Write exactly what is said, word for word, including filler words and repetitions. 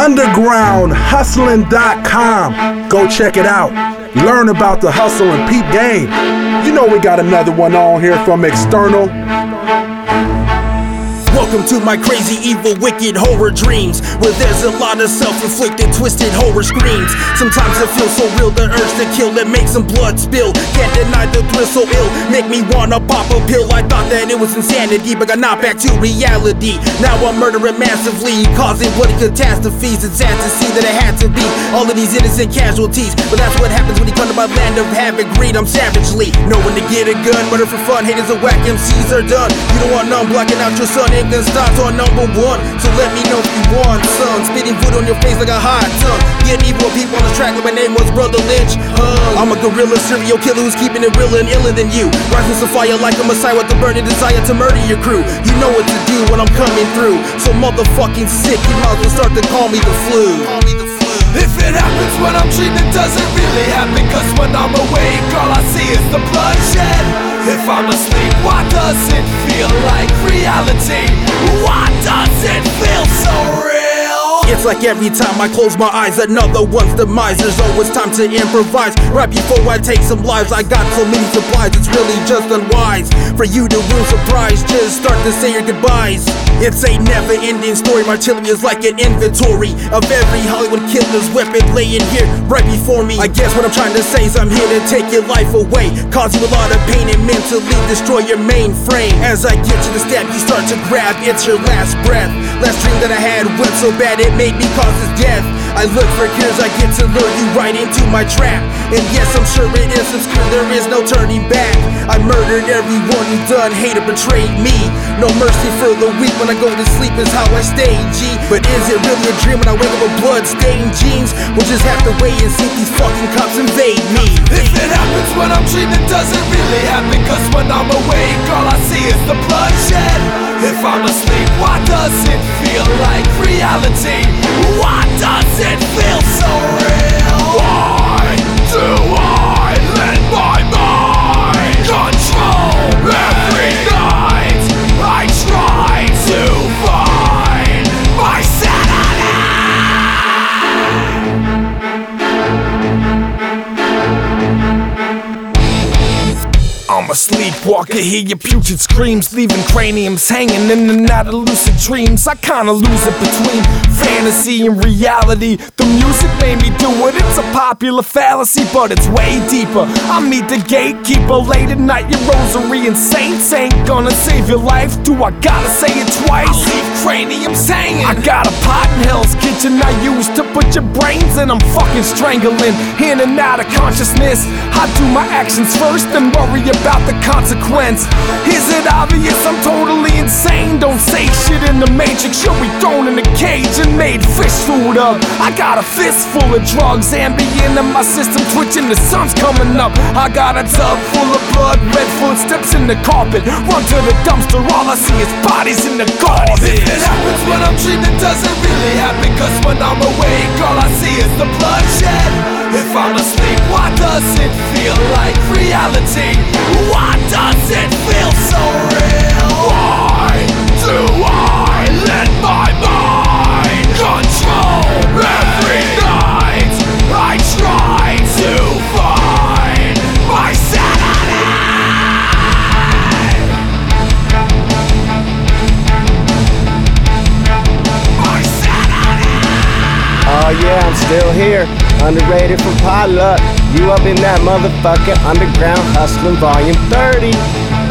underground hustling dot com. Go check it out. Learn about the hustle and peep game. You know we got another one on here from External. Welcome to my crazy, evil, wicked horror dreams, where there's a lot of self-inflicted, twisted horror screams. Sometimes it feels so real, the urge to kill, it makes some blood spill. Can't deny the thrill so ill, make me wanna pop a pill. I thought that it was insanity, but got knocked back to reality. Now I'm murdering massively, causing bloody catastrophes. It's sad to see that it had to be all of these innocent casualties, but that's what happens when you come to my land of havoc, greed. I'm savagely know when to get a gun, murder for fun, haters and whack M Cs are done. You don't want none, blocking out your son, it can start on number one. So let me know if you want some. Spitting food on your face like a hot tongue. Getting evil people on the track like my name was Brother Lynch. Uh, I'm a gorilla serial killer who's keeping it realer and iller than you. Rising some fire like a messiah with the burning desire to murder your crew. You know what to do when I'm coming through. So motherfucking sick, you might as well start to call me the flu. Call me the flu. If it happens when I'm dreaming, it doesn't really happen, cause when I'm awake, all I see is the bloodshed. If I'm asleep, why does it feel like reality? Why does it feel so real? It's like every time I close my eyes, another one's demise. There's always time to improvise. Right before I take some lives, I got so many supplies, it's really just unwise for you to ruin surprise. Just start to say your goodbyes. It's a never-ending story. My artillery is like an inventory of every Hollywood killer's weapon laying here right before me. I guess what I'm trying to say is I'm here to take your life away, cause you a lot of pain and mentally destroy your mainframe. As I get you to stab, you start to grab, it's your last breath. Last dream that I had went so bad it made me cause his death. I look for cures, I get to lure you right into my trap. And yes, I'm sure it is obscure, there is no turning back. I murdered everyone who done hate or betrayed me. No mercy for the weak, when I go to sleep is how I stay, G. But is it really a dream when I wake up with blood-stained jeans? We'll just have to wait and see if these fucking cops invade me. If it happens when I'm dreaming, it doesn't really happen, cause when I'm awake, all I see is the bloodshed. If I'm asleep, why does it feel like reality? Why does it feel so real? Why do I let my mind control every night? I try to find my sanity. I'm a sleepwalker, hear your putrid screams, leaving craniums hanging in and out of lucid dreams. I kinda lose it between fantasy and reality. The music made me do it, it's a popular fallacy, but it's way deeper. I meet the gatekeeper late at night, your rosary and saints ain't gonna save your life. Do I gotta say it twice? I leave craniums hanging. I got a pot in Hell's Kitchen I use to put your brains in. I'm fucking strangling, in and out of consciousness. I do my actions first and worry about the consequence. Is it obvious I'm totally insane? Don't say shit in the Matrix, you'll be thrown in a cage and made fish food of. I got a fist full of drugs, Ambien in my system twitching, the sun's coming up. I got a tub full of blood, red footsteps in the carpet. Run to the dumpster, all I see is bodies in the garbage. If it happens when I'm dreaming, it doesn't really happen, cause when I'm awake, all I see is the bloodshed. If I'm asleep, why does it feel like reality? Why does it feel so real? Why do I let my mind control every night? I try to find my sanity. My sanity. Oh yeah, I'm still here. Underrated from Potluck. You up in that motherfucker, underground hustling volume thirty.